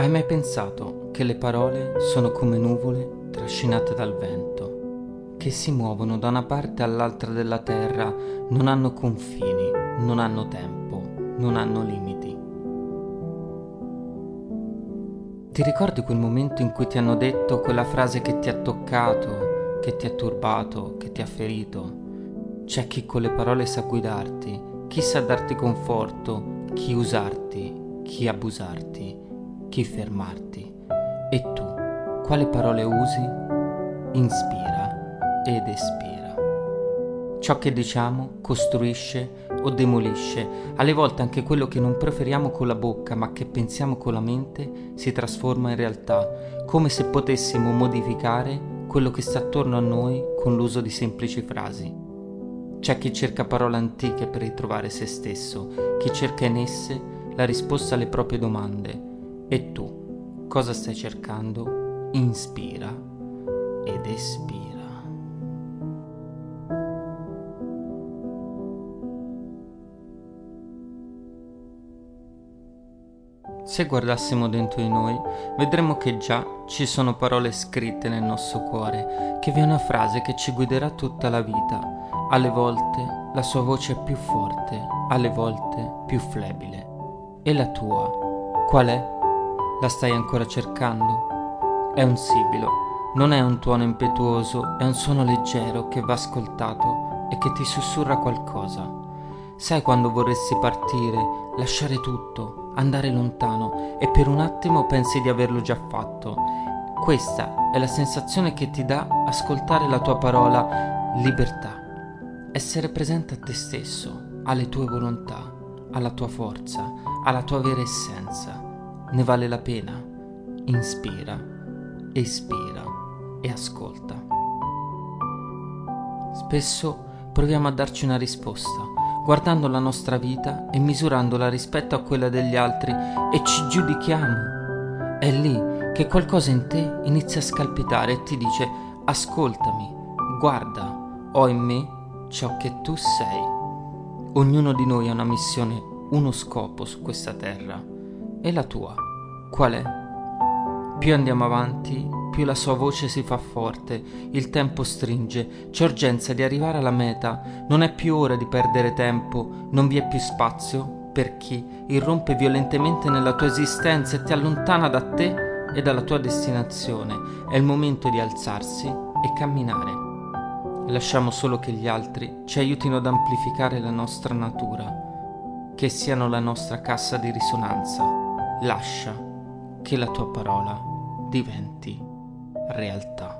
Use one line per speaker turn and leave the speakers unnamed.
Hai mai pensato che le parole sono come nuvole trascinate dal vento, che si muovono da una parte all'altra della terra, non hanno confini, non hanno tempo, non hanno limiti? Ti ricordi quel momento in cui ti hanno detto quella frase che ti ha toccato, che ti ha turbato, che ti ha ferito? C'è chi con le parole sa guidarti, chi sa darti conforto, chi usarti, chi abusarti, chi fermarti. E tu, quale parole usi? Inspira ed espira. Ciò che diciamo costruisce o demolisce, alle volte anche quello che non proferiamo con la bocca ma che pensiamo con la mente si trasforma in realtà, come se potessimo modificare quello che sta attorno a noi con l'uso di semplici frasi. C'è chi cerca parole antiche per ritrovare se stesso, chi cerca in esse la risposta alle proprie domande. E tu, cosa stai cercando? Inspira ed espira. Se guardassimo dentro di noi, vedremmo che già ci sono parole scritte nel nostro cuore, che vi è una frase che ci guiderà tutta la vita. Alle volte la sua voce è più forte, alle volte più flebile. E la tua, qual è? La stai ancora cercando? È un sibilo, non è un tuono impetuoso, è un suono leggero che va ascoltato e che ti sussurra qualcosa. Sai quando vorresti partire, lasciare tutto, andare lontano e per un attimo pensi di averlo già fatto? Questa è la sensazione che ti dà ascoltare la tua parola libertà. Essere presente a te stesso, alle tue volontà, alla tua forza, alla tua vera essenza. Ne vale la pena? Inspira, espira e ascolta. Spesso proviamo a darci una risposta, guardando la nostra vita e misurandola rispetto a quella degli altri e ci giudichiamo. È lì che qualcosa in te inizia a scalpitare e ti dice: ascoltami, guarda, ho in me ciò che tu sei. Ognuno di noi ha una missione, uno scopo su questa terra. E la tua, qual è? Più andiamo avanti, più la sua voce si fa forte, il tempo stringe, c'è urgenza di arrivare alla meta, non è più ora di perdere tempo, non vi è più spazio per chi irrompe violentemente nella tua esistenza e ti allontana da te e dalla tua destinazione. È il momento di alzarsi e camminare. Lasciamo solo che gli altri ci aiutino ad amplificare la nostra natura, che siano la nostra cassa di risonanza. Lascia che la tua parola diventi realtà.